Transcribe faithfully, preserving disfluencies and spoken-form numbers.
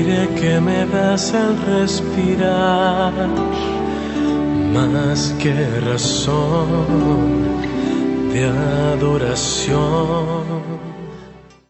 aire que me das al respirar, más que razón de adoración.